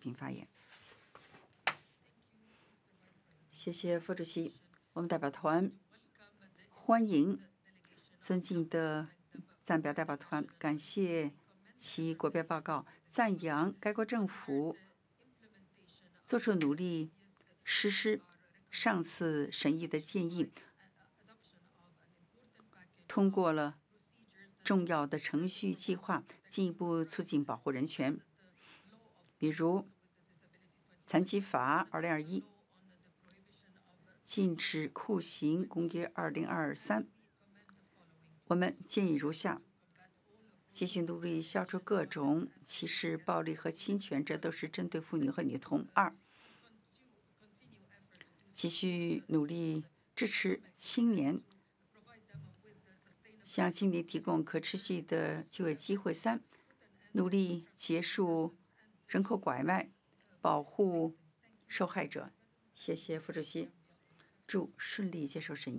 平发言。谢谢副主席。我们代表团欢迎尊敬的赞表代表团，感谢其国别报告，赞扬该国政府做出努力实施上次审议的建议，通过了重要的程序计划，进一步促进保护人权，比如残疾法2021、禁止酷刑公约2023。我们建议如下：继续努力消除各种歧视、暴力和侵权，这都是针对妇女和女童。2，继续努力支持青年，向青年提供可持续的就业机会。3，努力结束人口拐卖，保护受害者。谢谢副主席，祝顺利接受审议。